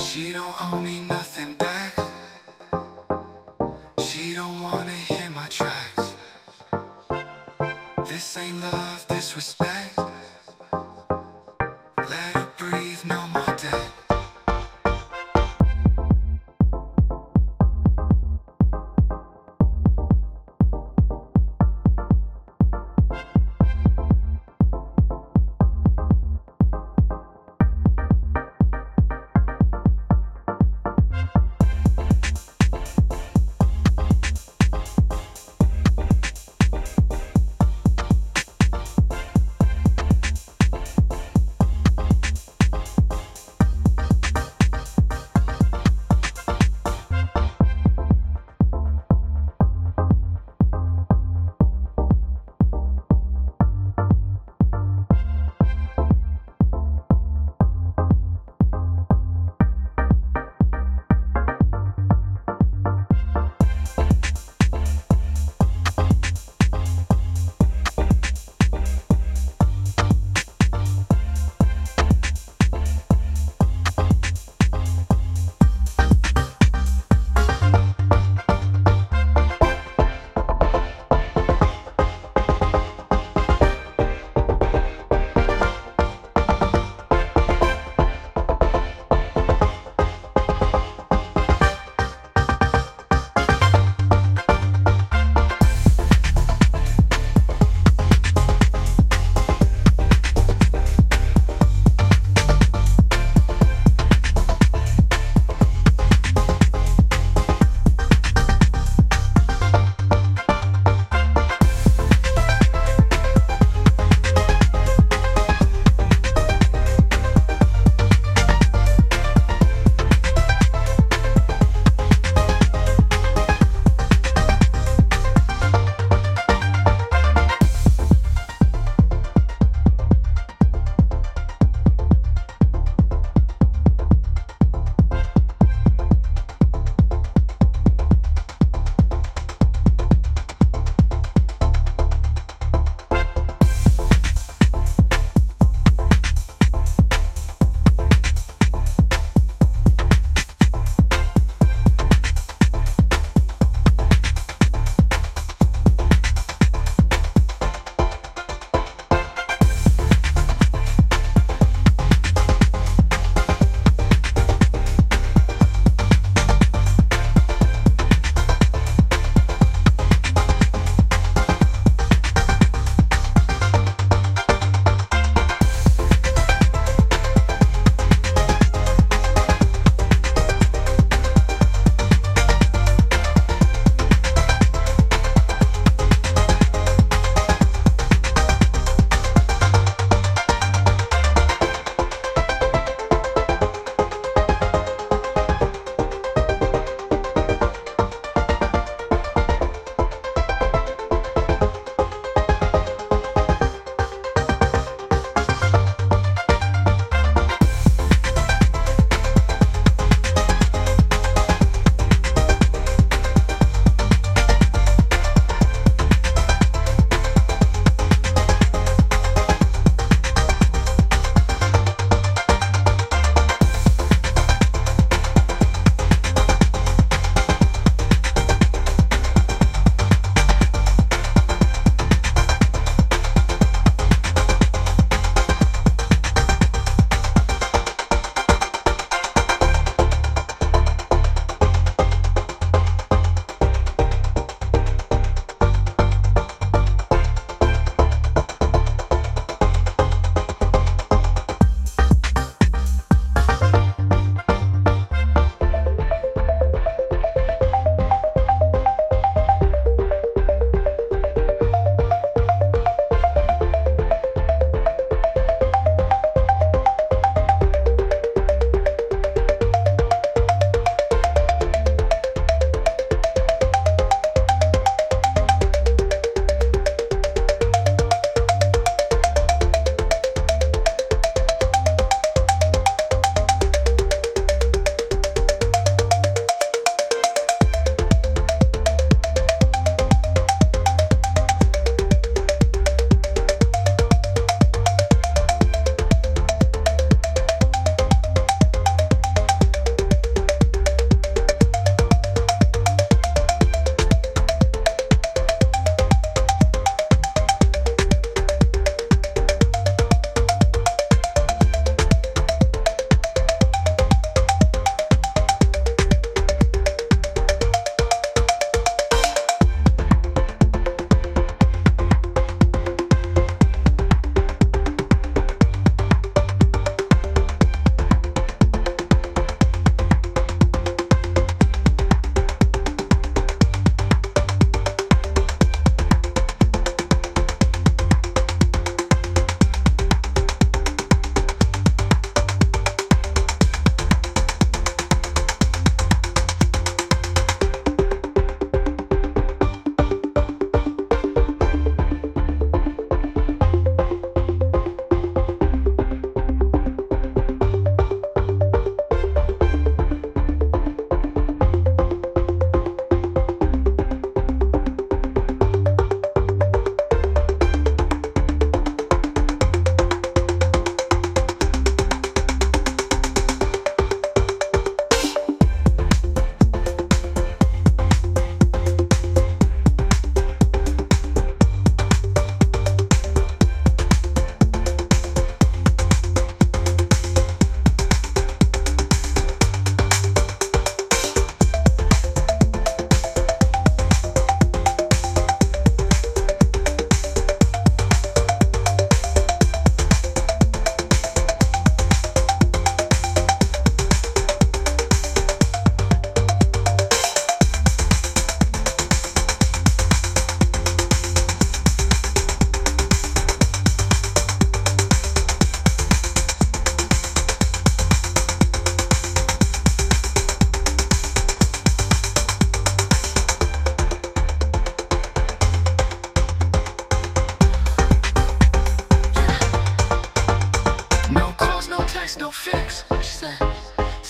She don't owe me nothing back. She don't wanna hear my tracks. This ain't love, this respect. Let her breathe, no more debt.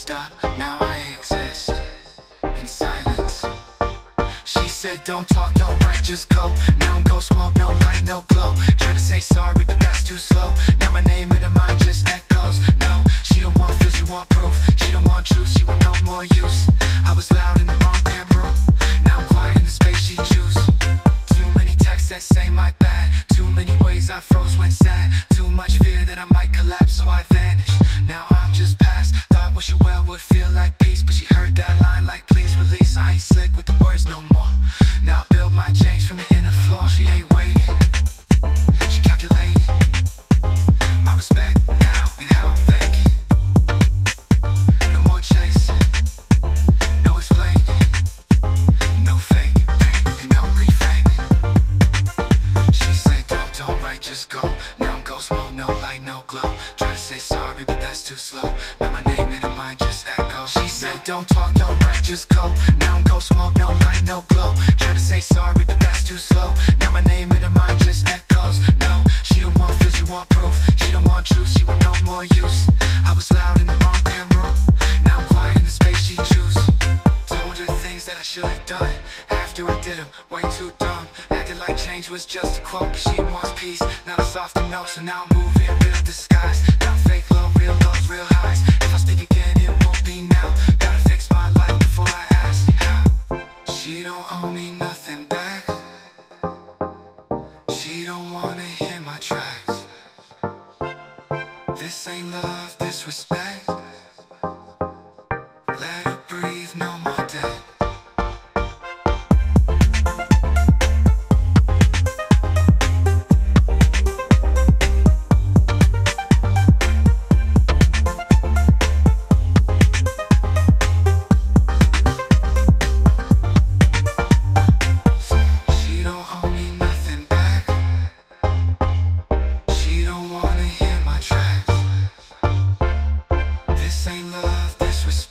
stop, now I exist in silence. She said don't talk, no right, just go. Now I'm go smoke, no light, no glow. Try to say sorry, but that's too slow. Now my name in her mind just echoes. No, she don't want feels, she want proof. She don't want truth, she want no more use. I was loud in the wrong damn room. Now I'm quiet in the space she choose. Too many texts that say my bad. Too many ways I froze when sad. Too much fear that I might collapse, so I vanished. Now I'm just past. Thought what she well would feel like peace, but she heard that line like please release. I ain't slick with the words no more. Now I build my change from the inner floor. She ain't waiting, she calculating my respect now and how I'm thinking. No more chasing, no explaining, no faking, and no reframing. She said don't write, just go. Now I'm ghost mode, no light, no glow. Try to say sorry, but that's too slow. Now my name in her mind just echoes. She said don't talk, no write, just go. Now I'm ghost mode, no light, no glow. Try to say sorry, but that's too slow. Now my name in her mind just echoes. No, she don't want feels, she want proof. She don't want truth, she want no more use. I was loud in the wrong damn room. Now I'm quiet in the space she choose. Told her things that I should have done after I did them, way too dumb. Acted like change was just a quote, but she wants peace, not a softer note. So now I'm moving, real disguise. Not fake love, real lows, real highs. If I speak again, it won't be now. Gotta fix my life before I ask how. She don't owe me nothing back. She don't wanna hear my tracks. This ain't love, this respect. Let her breathe, no more death. She don't owe me nothing back. She don't wanna hear my tracks. This ain't love, this respect.